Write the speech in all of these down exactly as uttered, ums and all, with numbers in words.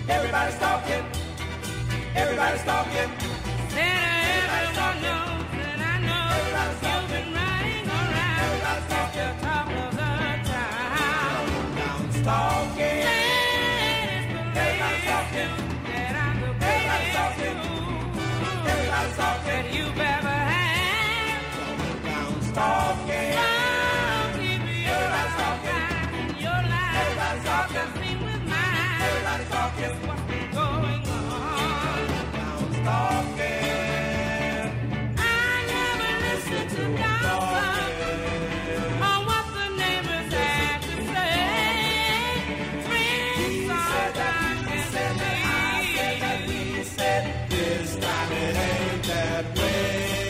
Everybody's talking. Everybody's talking. Said everyone knows that I know you've been riding around. Everybody's talking. The top of the town. Everybody's talking. Everybody's talking. That I'm the Everybody's talking. Everybody's talking. That you've ever had. Everybody's talking. Everybody's talking. Your life. Everybody's talking. Sing with mine. Everybody's talking. What's been going on? Everybody's talking. I never listened to gossip on what the neighbors had to say. Friends sometimes can say I said that we said this time it ain't that way.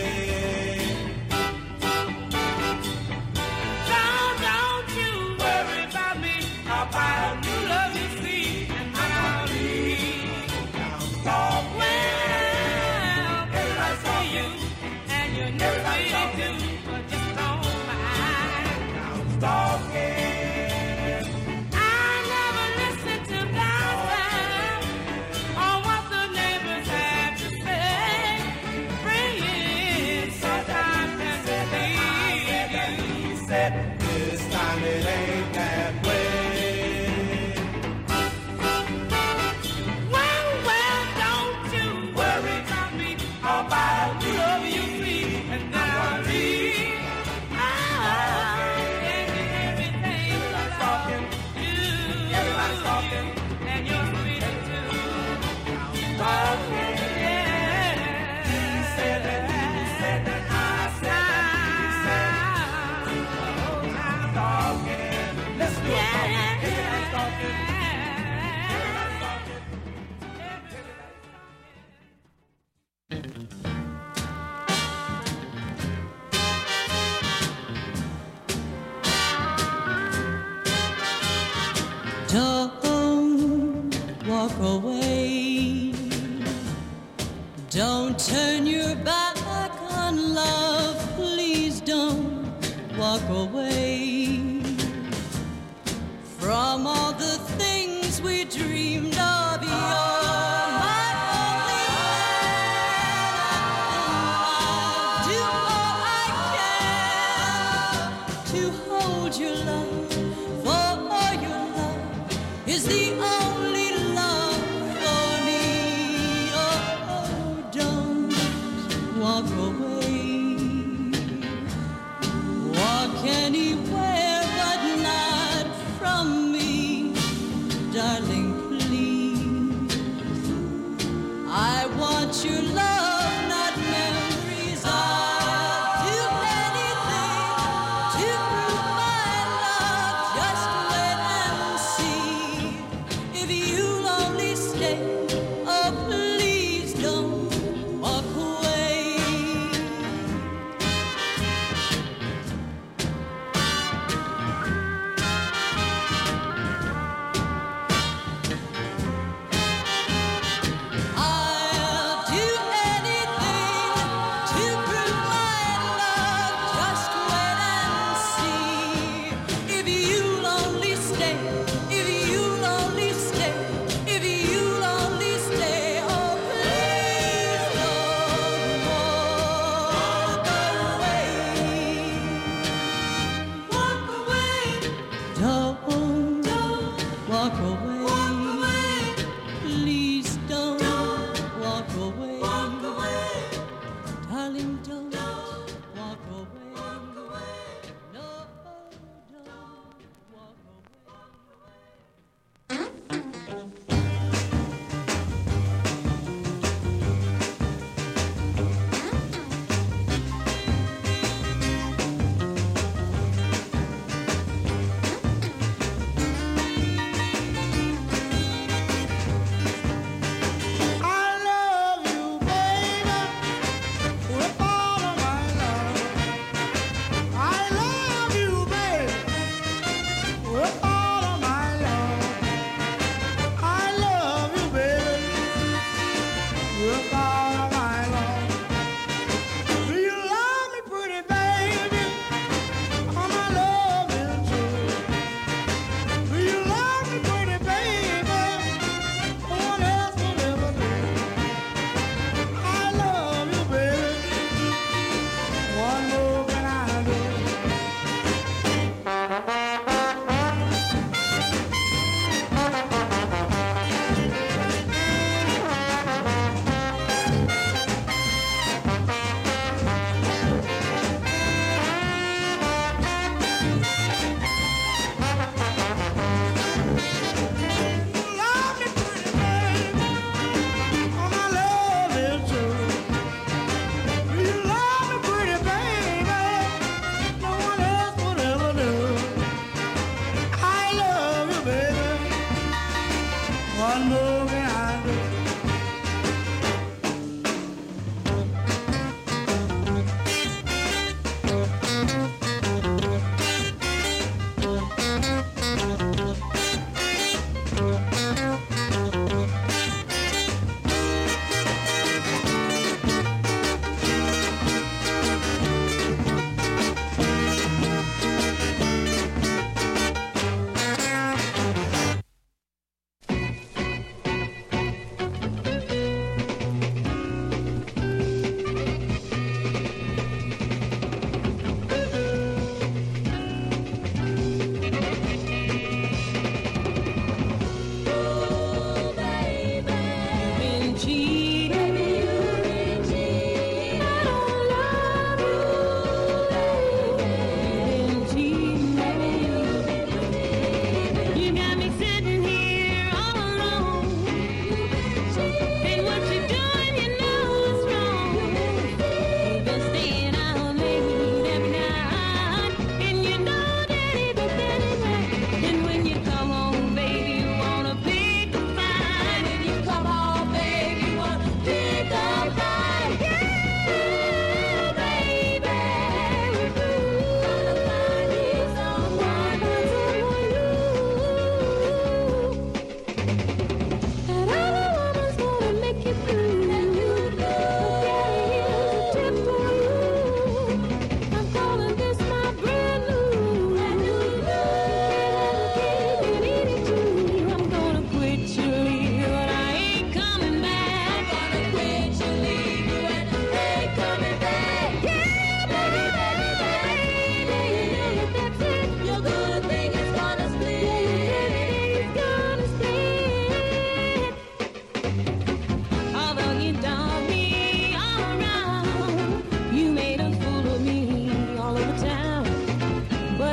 Don't, don't you worry about me, about new love you see, and when I leave. Talk well, everybody's for you, and you never really do, but just don't mind. Talking. I never listen to gossip on what the neighbors have to say. Friends sometimes can deceive you. He said this time it ain't that way. Well, well, don't you worry about me, about the love you see, and then I'll leave. Ah, and everything everybody's talking. You, everybody's talking, and you're sweet too. Talking, yeah. He said that, he said that, I said that, he said that. Talking, let's do it. Talking, everybody's talking. Everybody's talking. Don't walk away. Don't turn your back on love. Please don't walk away from all the things we dreamed of. You're my only man. I'll do all I can to hold your love, for your love is the only love for me. Oh, don't walk away. Walk anywhere but not from me, darling, please. I want your love, not memories. I'll do anything to prove my love. Just wait and see.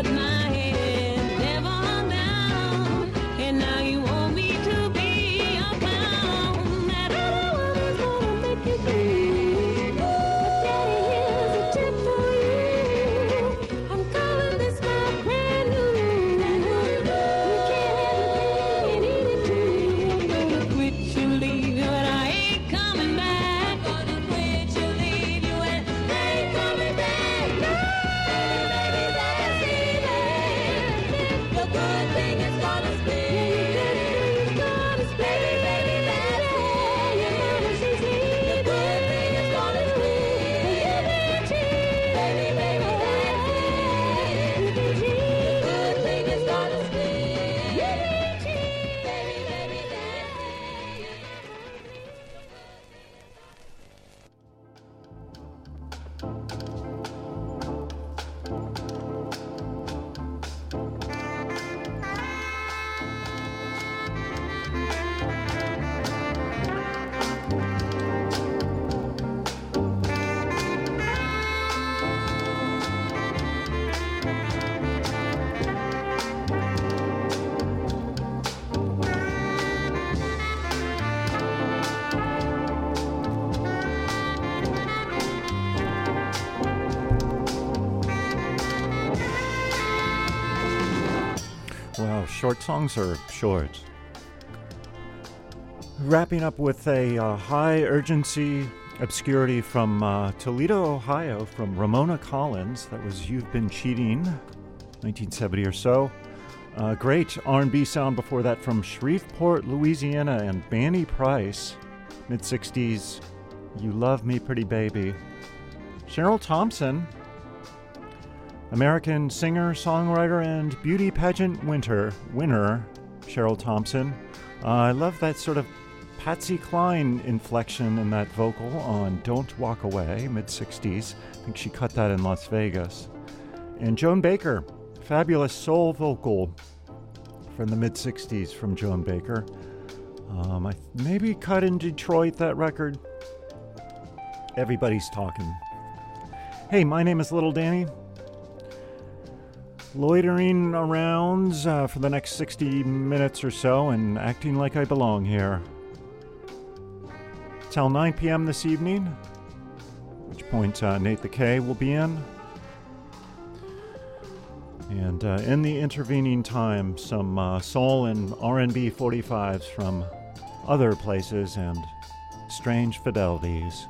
Wow, short songs are short. Wrapping up with a uh, high urgency obscurity from uh, Toledo, Ohio, from Ramona Collins. That was You've Been Cheating, nineteen seventy or so. Uh, great R and B sound before that from Shreveport, Louisiana, and Banny Price, mid sixties, You Love Me Pretty Baby. Cheryl Thompson, American singer, songwriter, and beauty pageant winter, winner, Cheryl Thompson. Uh, I love that sort of Patsy Cline inflection in that vocal on Don't Walk Away, mid sixties. I think she cut that in Las Vegas. And Joan Baker, fabulous soul vocal from the mid sixties from Joan Baker. Um, I maybe cut in Detroit, that record. Everybody's talking. Hey, my name is Little Danny. Loitering around uh, for the next sixty minutes or so and acting like I belong here. Till nine p.m. this evening, at which point uh, Nate the K will be in. And uh, in the intervening time, some uh, soul and R and B forty-fives from other places and strange fidelities.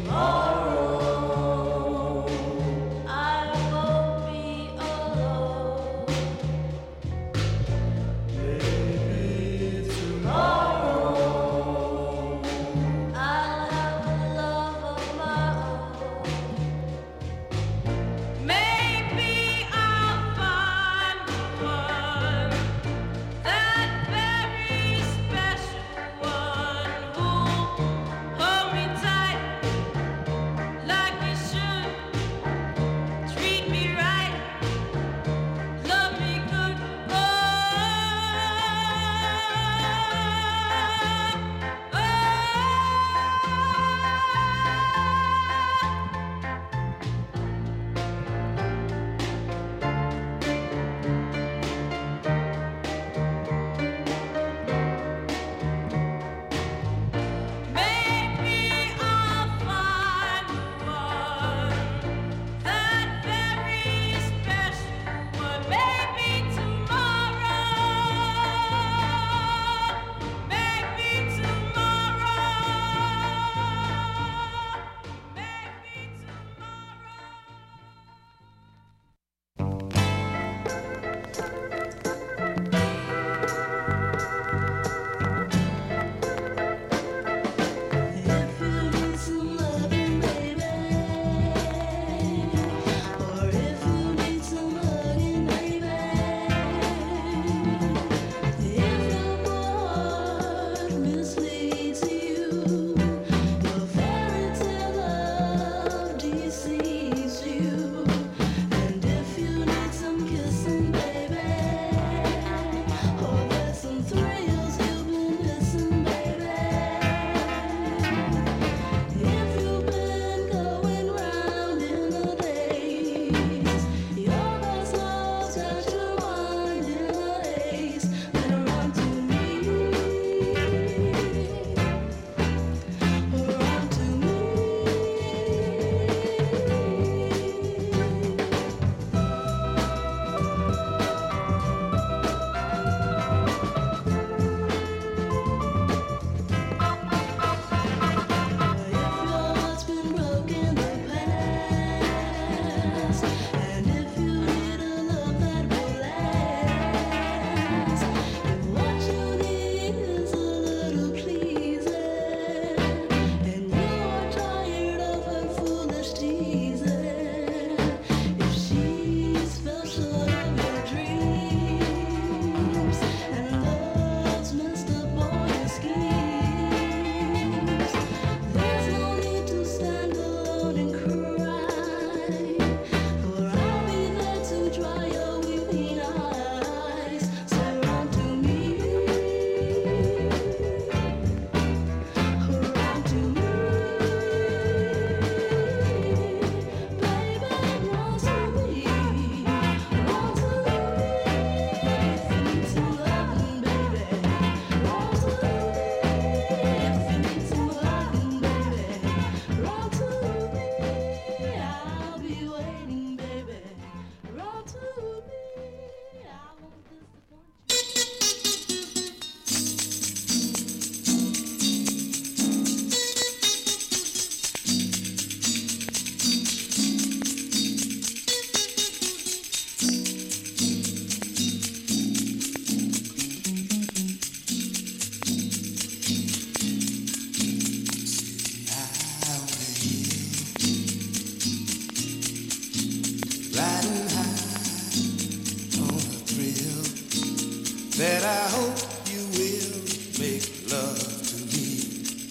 that I hope you will make love to me.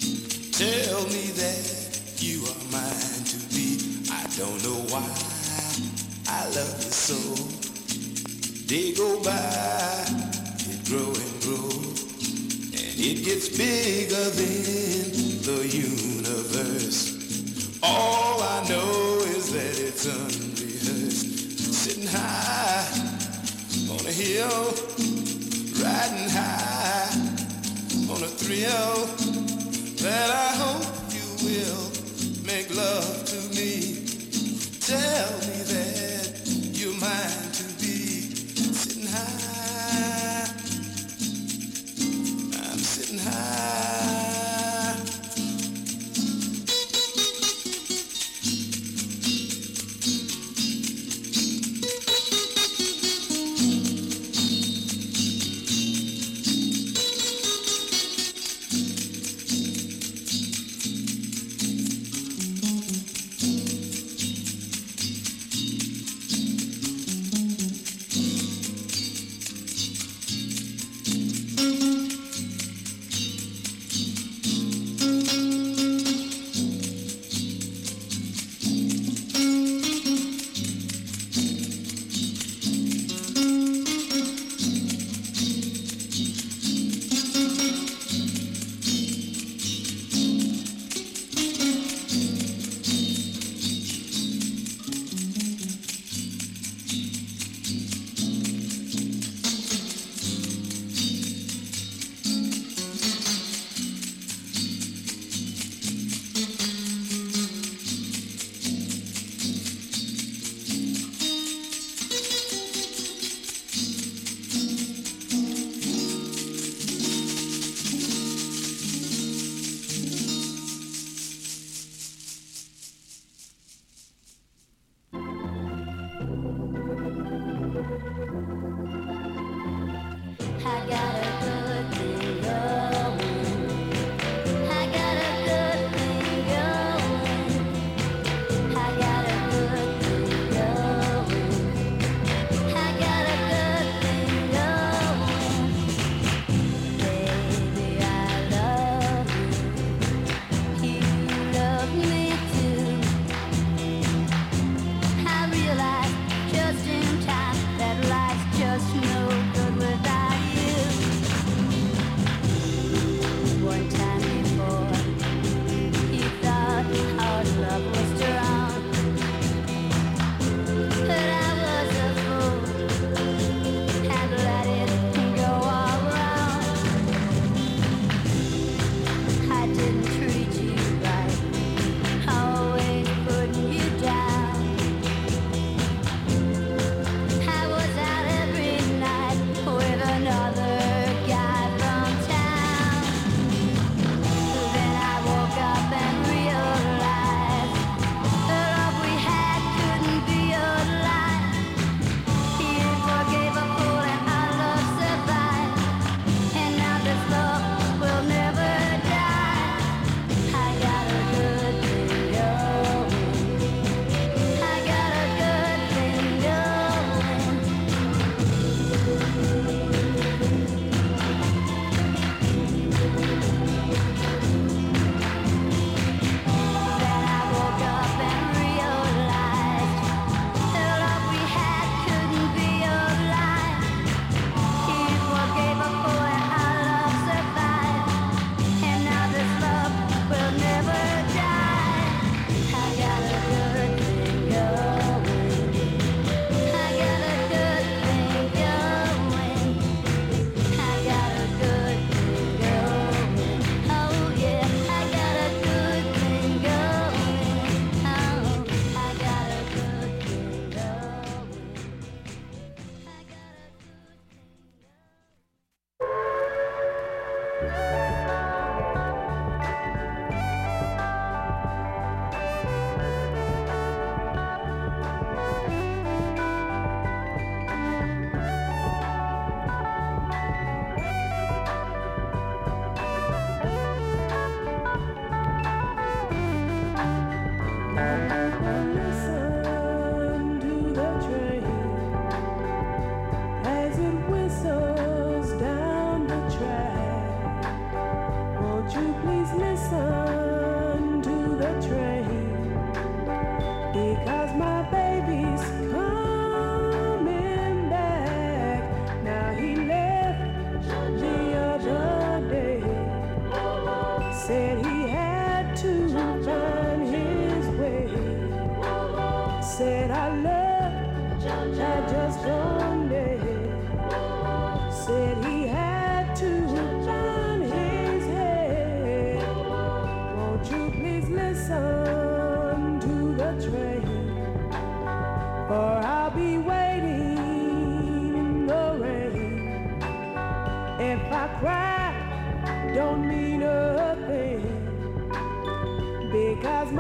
Tell me that you are mine to be. I don't know why I love you so. They go by, it grow and grow, and it gets bigger than the universe. All I know is that it's unrehearsed. Sitting high on a hill, riding high on a thrill, that I hope you will make love to me. Tell me that you're mine to be. Sitting high, I'm sitting high.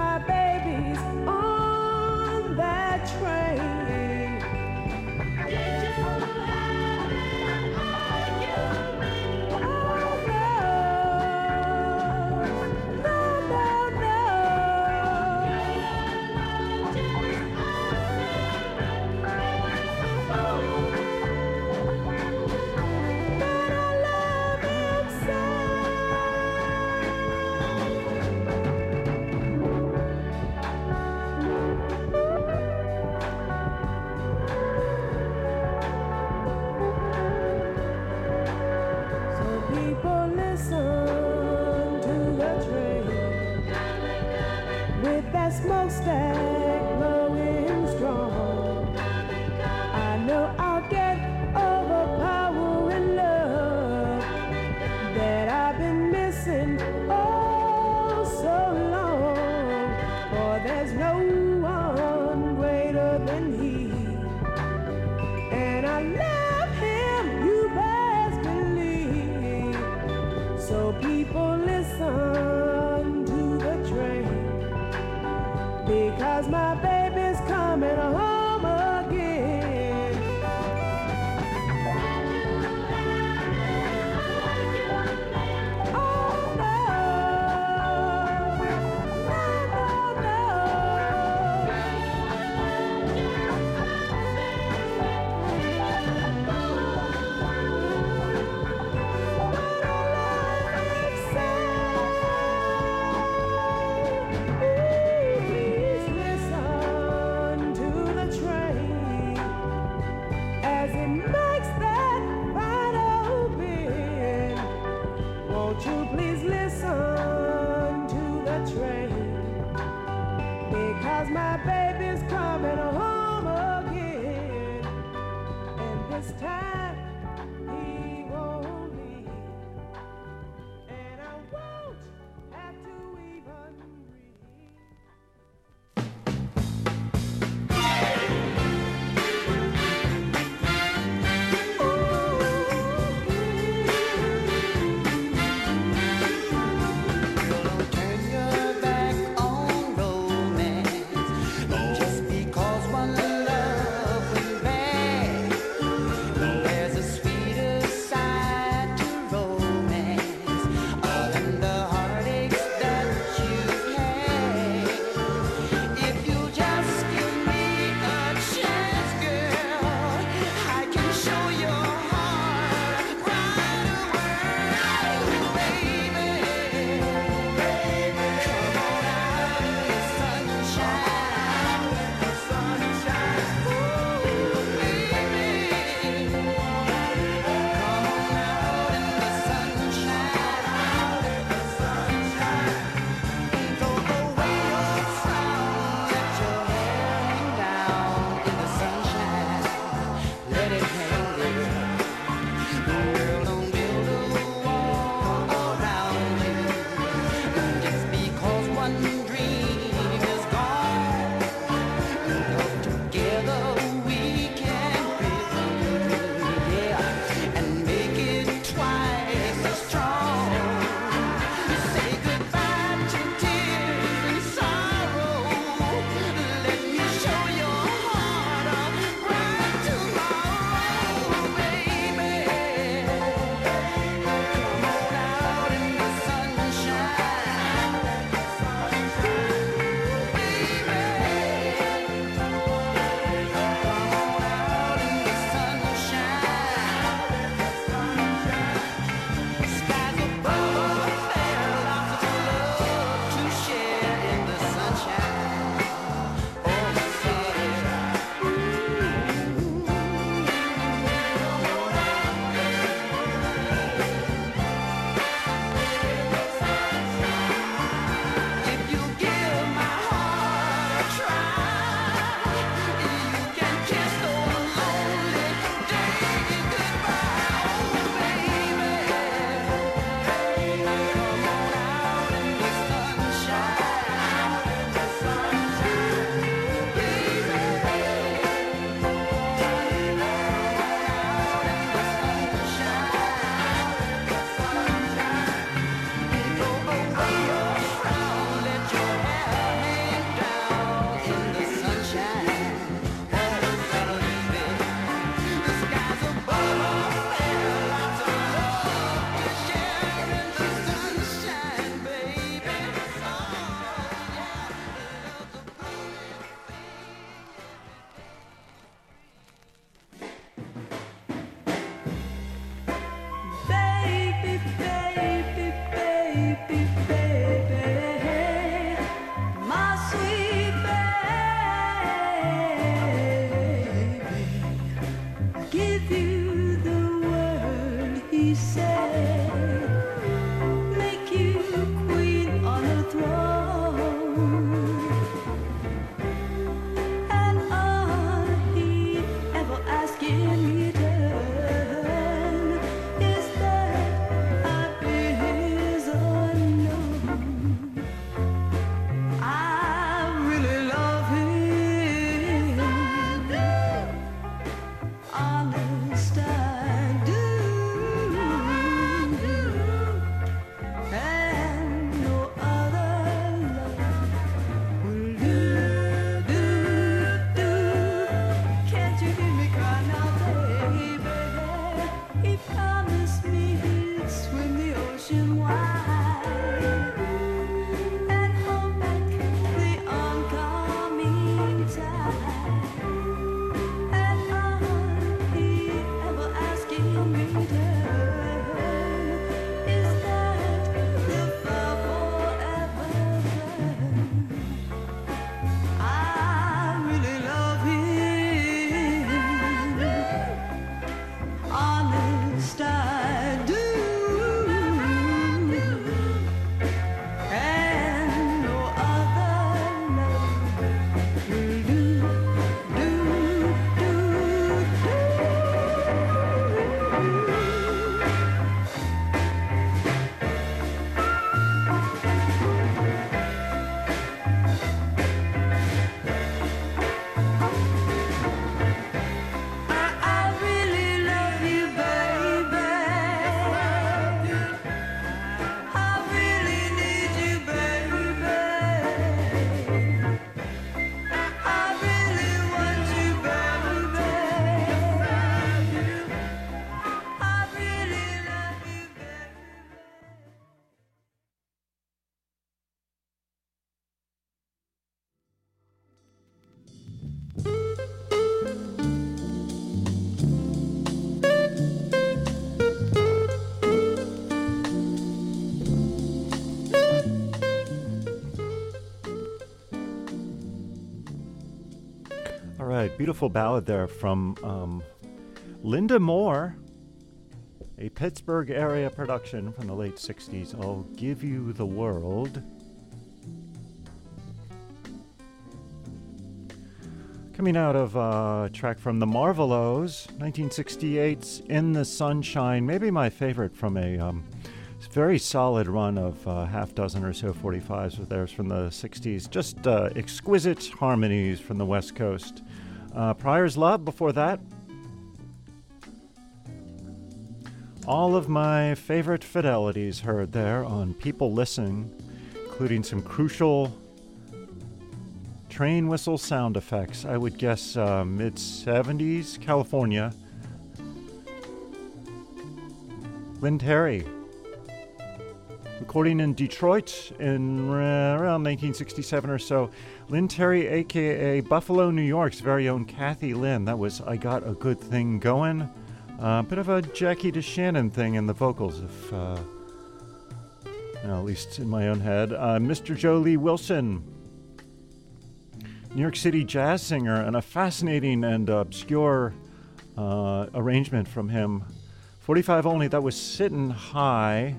my baby's on that train. Did you have an argument? Oh, no. No, no, no. But I love him so. So people listen to the train with that smokestack blowing strong. I know I'll get overpowering love that I've been missing oh so long. For there's no one greater than he. And I love him, you best believe. So people listen to the train because my baby's coming home again. Oh no, no, no, Please listen to the train as it makes that final bend. Won't you please listen to the train because my baby's coming home again, and this time he won't leave, and I won't have to even breathe. Turn your back on romance just because one love went bad. There's right, beautiful ballad there from um, Linda Moore, a Pittsburgh area production from the late sixties. I'll Give You the World. Coming out of uh, a track from the Marvelows, nineteen sixty-eight's In the Sunshine, maybe my favorite from a um, very solid run of uh, half dozen or so forty-fives with theirs from the sixties. Just uh, exquisite harmonies from the West Coast. Uh, Pryor's Love before that. All of my favorite fidelities heard there on People Listen, including some crucial train whistle sound effects. I would guess uh, mid seventies, California. Lynn Terry, recording in Detroit in uh, around nineteen sixty-seven or so. Lynn Terry, a k a. Buffalo, New York's very own Kathy Lynn. That was I Got a Good Thing Going. A uh, bit of a Jackie DeShannon thing in the vocals, if, uh, you know, at least in my own head. Uh, Mister Joe Lee Wilson, New York City jazz singer, and a fascinating and obscure uh, arrangement from him. forty-five only, that was Sittin' High.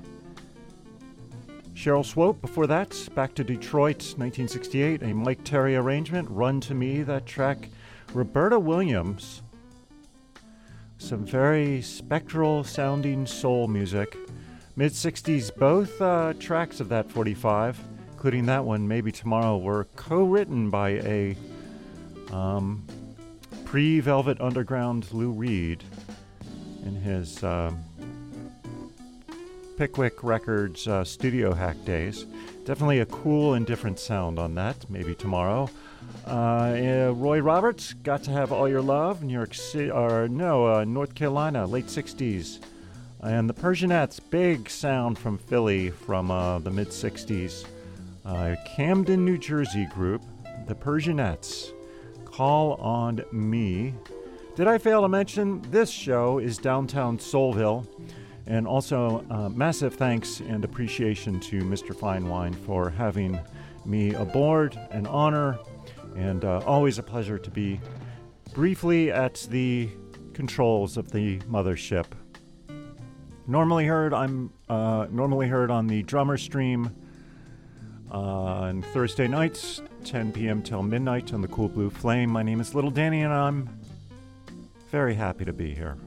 Cheryl Swope before that, back to Detroit, nineteen sixty-eight, a Mike Terry arrangement, Run to Me, that track. Roberta Williams, some very spectral sounding soul music. mid sixties, both uh, tracks of that forty-five, including that one, Maybe Tomorrow, were co-written by a um, pre-Velvet Underground Lou Reed in his um, Pickwick Records uh, studio hack days. Definitely a cool and different sound on that, Maybe Tomorrow. Uh, uh, Roy Roberts, Got to Have All Your Love, New York City, or no, uh, North Carolina, late sixties. And the Persianettes, big sound from Philly from uh, the mid sixties. Uh, Camden, New Jersey group, the Persianettes, Call on Me. Did I fail to mention this show is downtown Soulville? And also uh, massive thanks and appreciation to Mister Fine Wine for having me aboard, an honor, and uh, always a pleasure to be briefly at the controls of the mothership. Normally heard, I'm uh, normally heard on the Drummer Stream uh, on Thursday nights, ten p.m. till midnight on the Cool Blue Flame. My name is Little Danny, and I'm very happy to be here.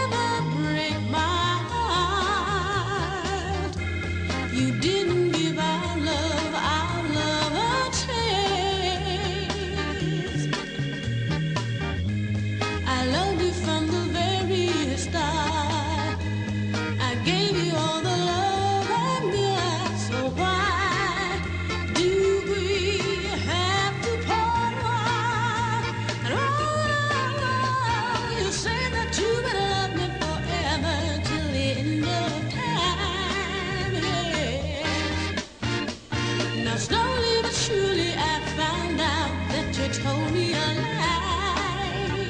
You didn't give up. told me a lie.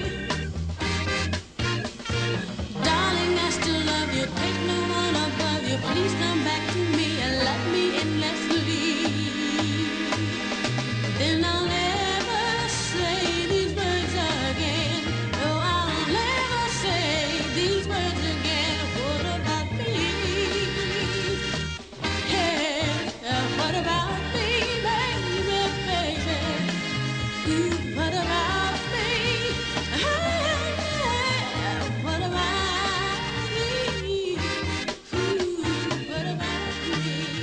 Darling, I still love you. Take no one above you. Please come back to me and love me endlessly. Then I'll never say these words again. No, I'll never say these words again. What about me? Hey, uh, what about me, baby, baby? Ooh, what about me? Hey, what about me? Ooh, what about me?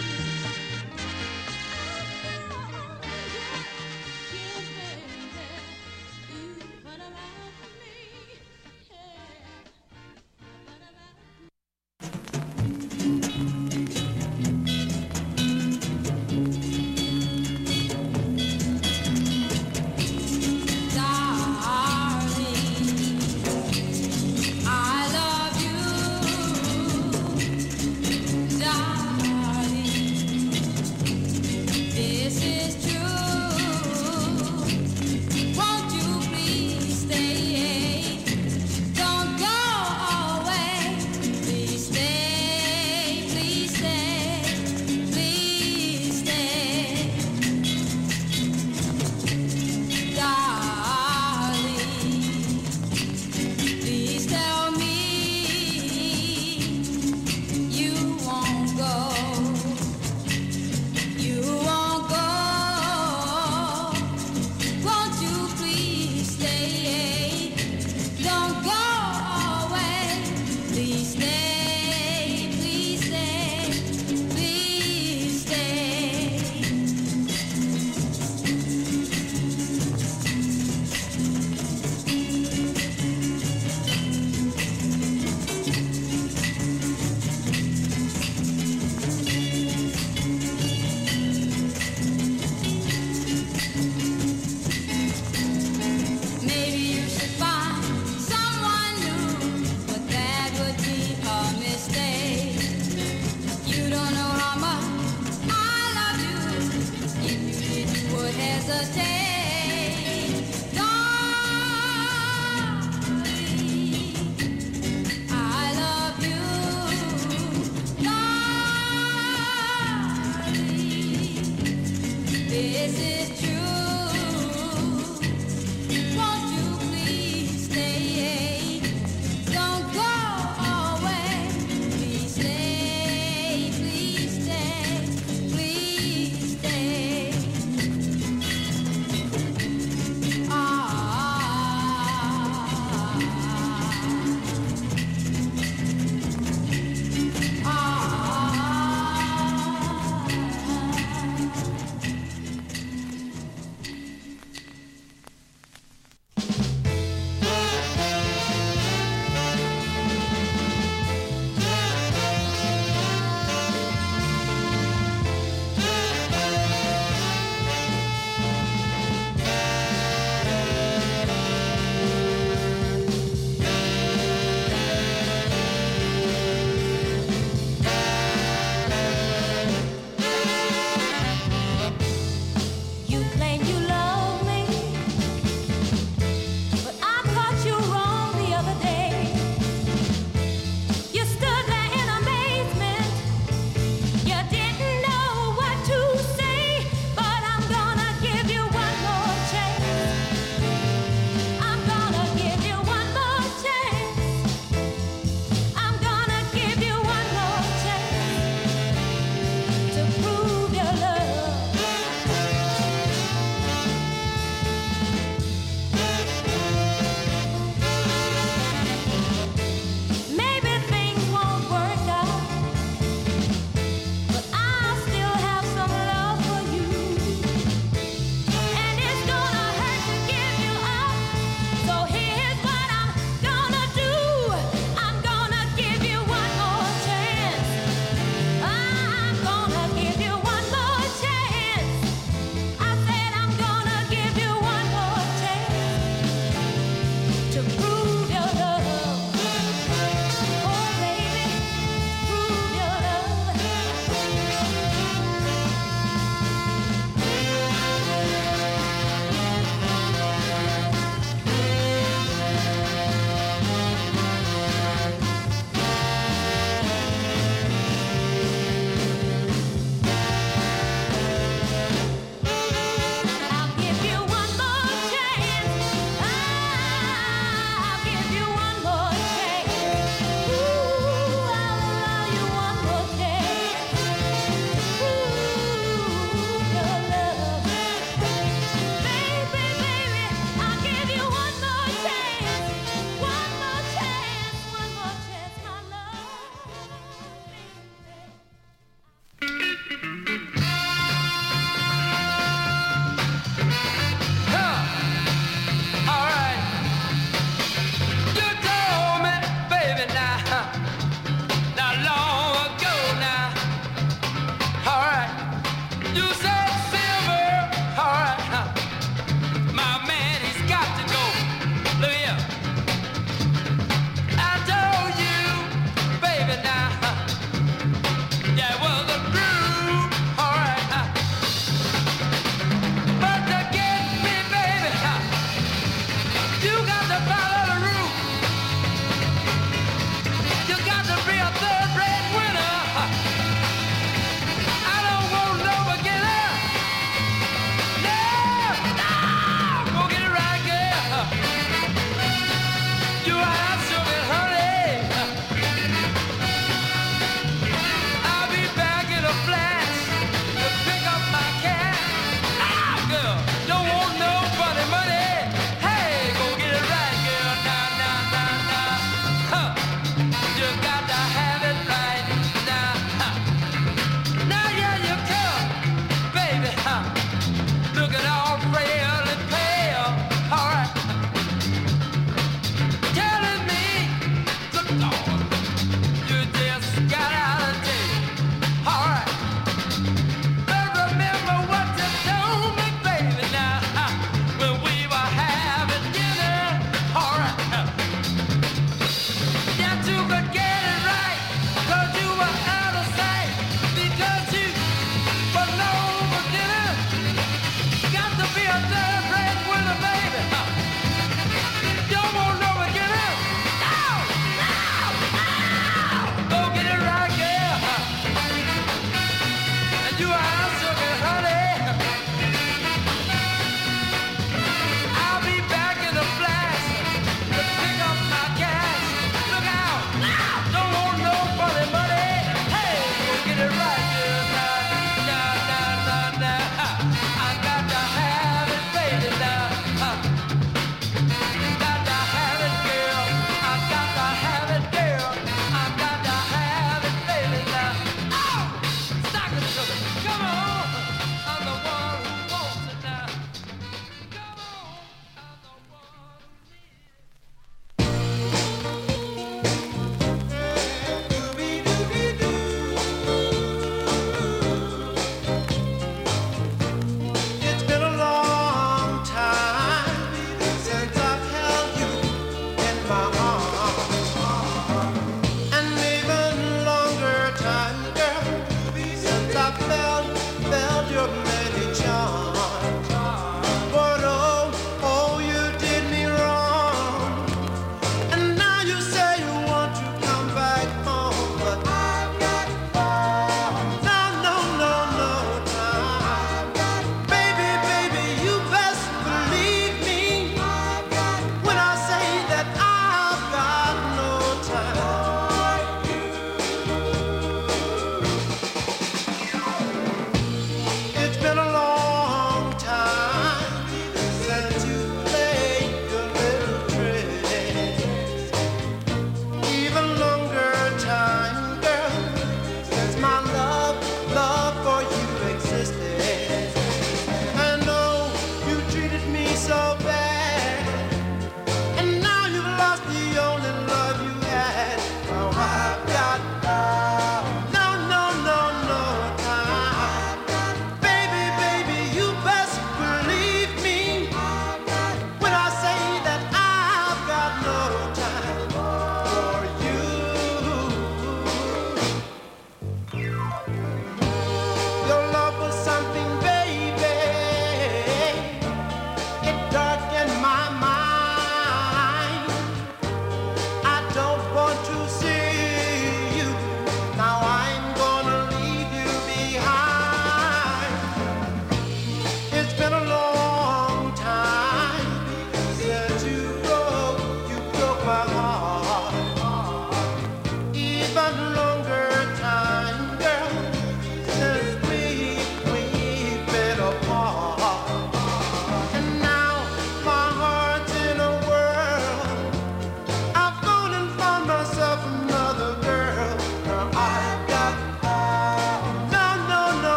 This is true. Won't you please stay? Don't go away. Please stay, please stay, please stay. Darling, please tell me you won't go. You won't go. Won't you please stay? Don't go away. Please stay, please stay, please stay. Maybe you should find someone new, but that would be a mistake. You don't know how much I love you. If you did, you would hesitate. Darling, I love you. Darling, this is true. Won't you please stay? Don't go away. Please stay, please stay, please stay. Ah, ah, ah.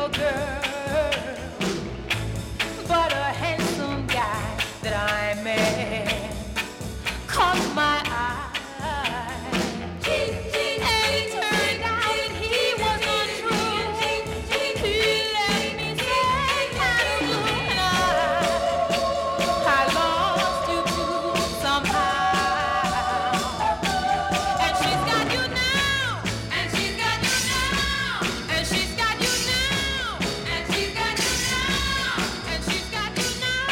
little girl, but a handsome guy that I met caught my eye. And it turned out he was untrue. He left me sad, kind of blue, and I, I lost you too somehow. And she's got you now, and she's got you now, and she's got you now, and she's got you now, and she's got you now.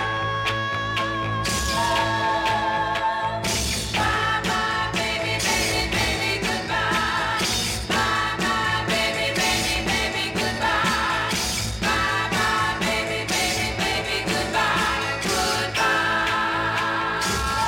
Bye bye, baby, baby, baby, goodbye. Bye bye, baby, baby, baby, goodbye. Bye bye, baby, baby, baby, goodbye, goodbye.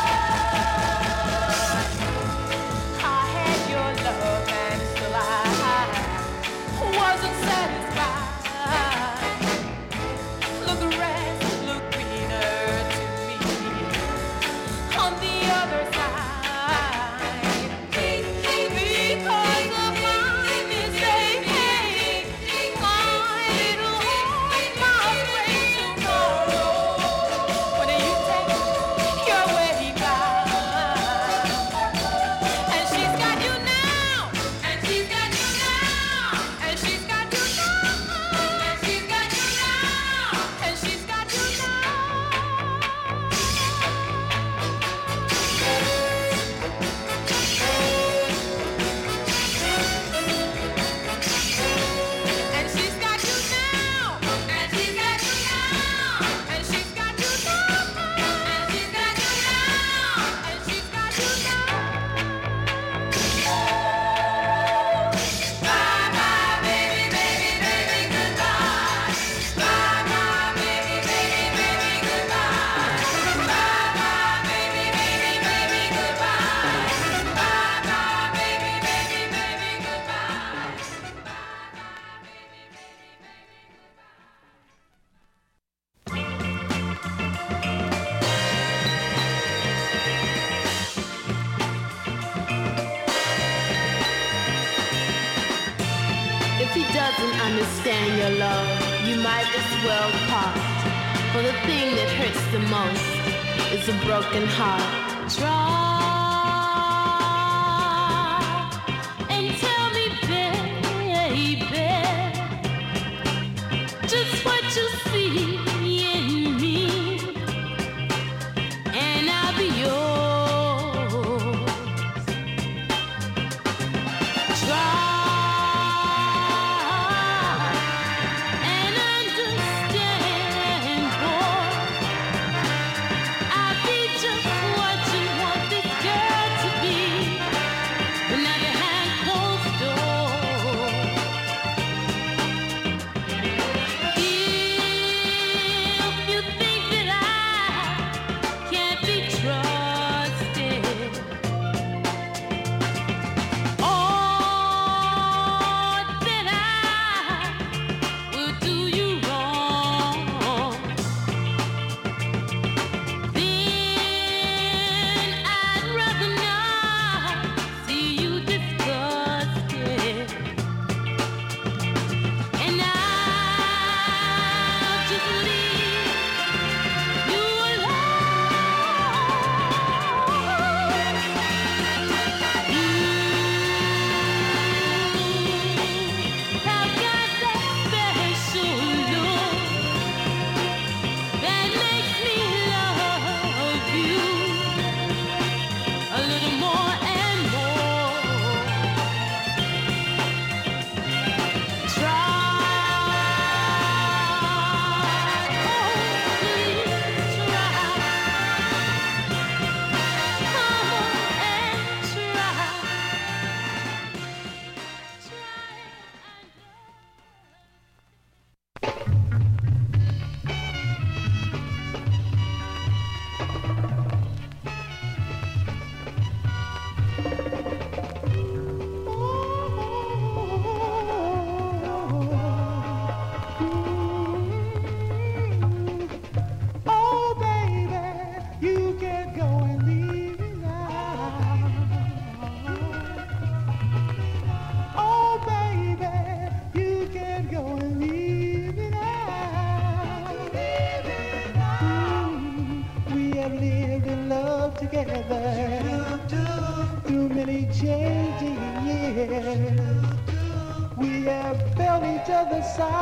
I had your love and still I wasn't satisfied. Look, the grass looked greener to me on the other side. Because of my mistake, my little home, my way tomorrow. When you take your way back, and she's got you now, and she's got you now, and she's got you now, and she's got you now, and she's got you now. And she's got you now, and she's got you now, and she's got you now, and she's got you now, and she's got you now. Bye bye, baby, baby, baby, goodbye. Bye bye, baby, baby, baby, goodbye. Bye bye, baby, baby, baby, goodbye. Bye bye, baby, baby, baby, goodbye. If he doesn't understand your love, you might as well part. For the thing that hurts the most is a broken heart. Try and tell me, baby, just what you see in me, and I'll be yours. Try and understand, boy. I'll be just what you want this girl to be. When now behind closed doors, if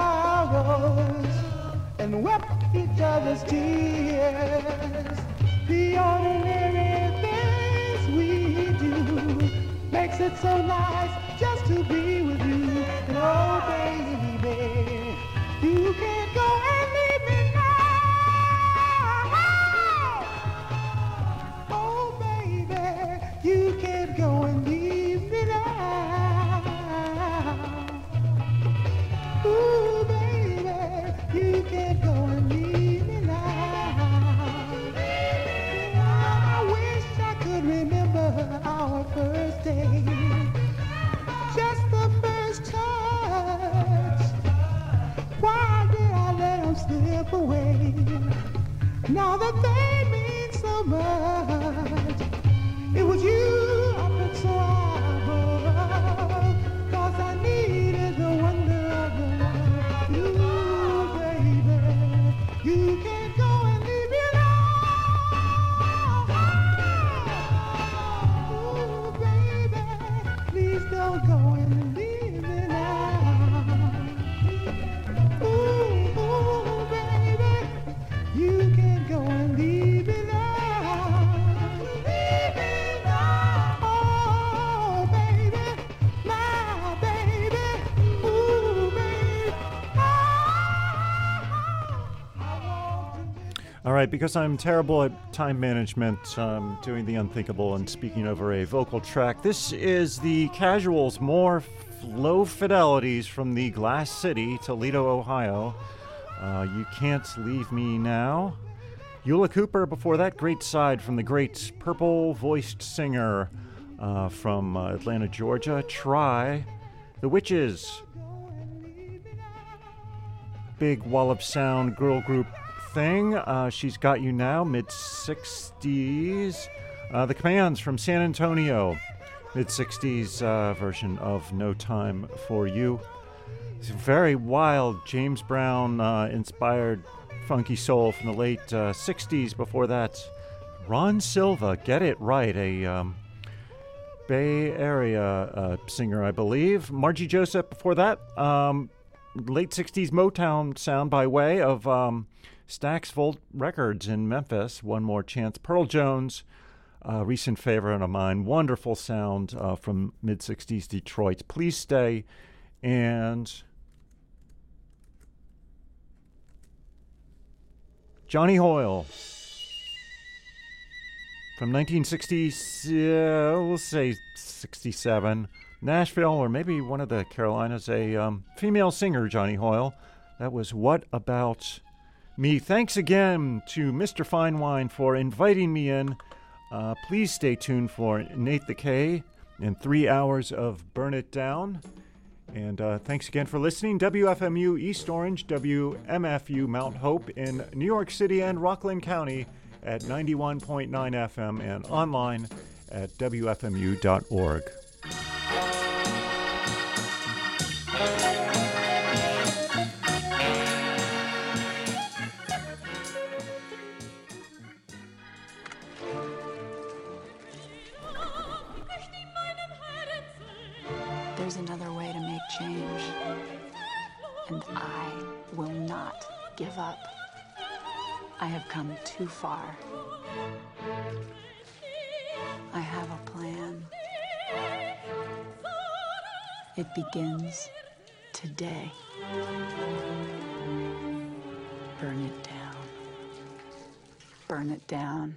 sorrows and wept each other's tears. The ordinary things we do makes it so nice just to be with you. And oh, baby, you can't go and leave me now. Oh, baby, you can't go and leave me now. Ooh, baby, you can't go and leave me now. I wish I could remember our first day, just the first touch. Why did I let him slip away? Now that they mean so much, it was you I put so high, 'cause I needed the wonder of your love. You, baby, you can't go and leave me alone. Ooh, baby, please don't go and leave me now. Ooh, ooh, baby, you can't go and leave me now. Leave me now. Oh, baby, my baby. Ooh, baby. All right, because I'm terrible at time management, um, doing the unthinkable and speaking over a vocal track, this is the Casuals' more f- low fidelities from the Glass City, Toledo, Ohio. Uh, you Can't Leave Me Now. Eula Cooper before that, Great Side from the great purple-voiced singer uh, from uh, Atlanta, Georgia, Try. The Witches. Big Wallop Sound girl group thing. Uh, She's Got You Now, mid-sixties. Uh, the Commands from San Antonio, mid-sixties uh, version of No Time for You. It's a very wild James Brown uh, inspired funky soul from the late uh, sixties. Before that, Ron Silva, Get It Right, a um, Bay Area uh, singer, I believe. Margie Joseph before that, um, late sixties Motown sound by way of um, Stax Volt Records in Memphis. One More Chance. Pearl Jones, a recent favorite of mine. Wonderful sound uh, from mid-sixties Detroit. Please Stay. And Johnny Hoyle from nineteen sixty, uh, we'll say sixty-seven. Nashville, or maybe one of the Carolinas, a um, female singer, Johnny Hoyle. That was What About Me. Thanks again to Mister Fine Wine for inviting me in. Uh, please stay tuned for Nate the K and three hours of Burn It Down. And uh, thanks again for listening. W F M U East Orange, W M F U Mount Hope in New York City and Rockland County at ninety-one point nine F M and online at W F M U dot org. There's another way to make change, and I will not give up. I have come too far. I have a plan. It begins today. Burn it down. Burn it down.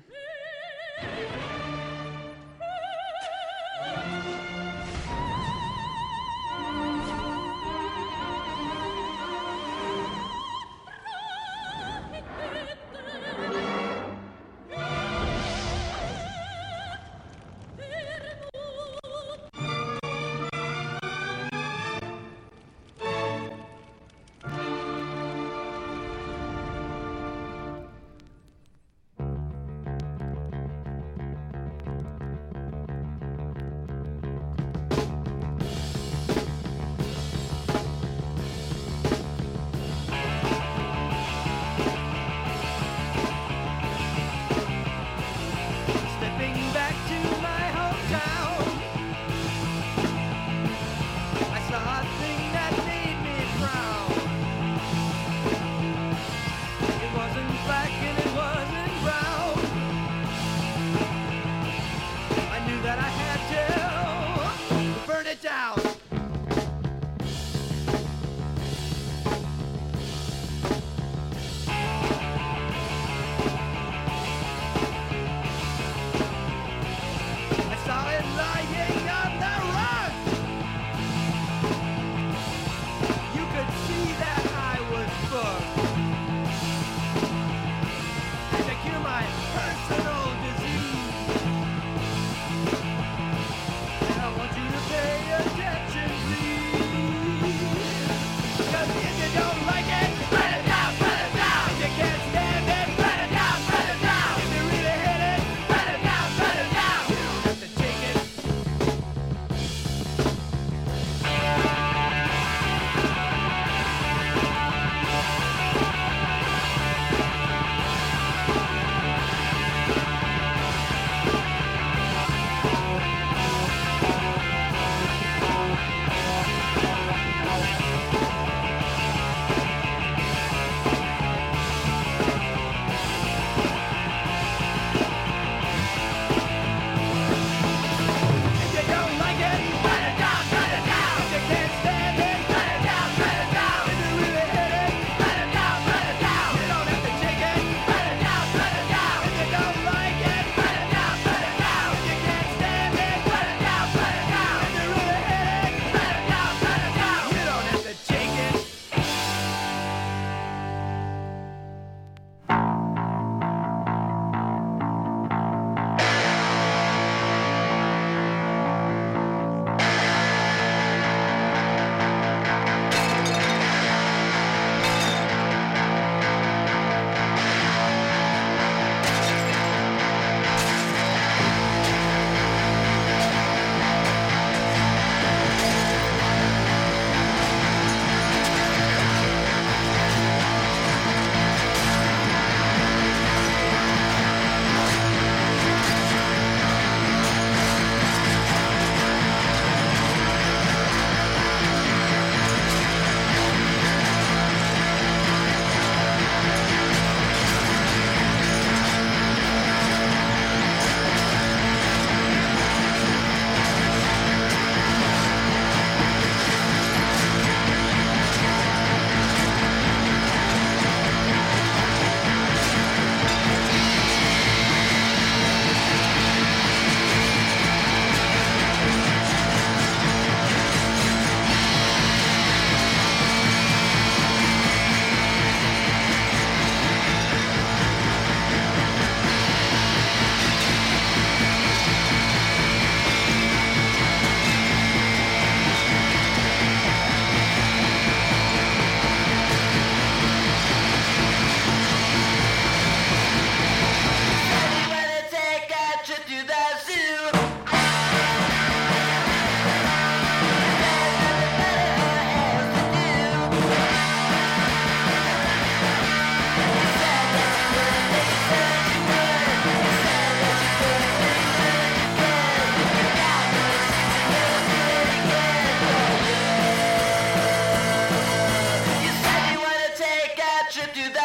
trip to the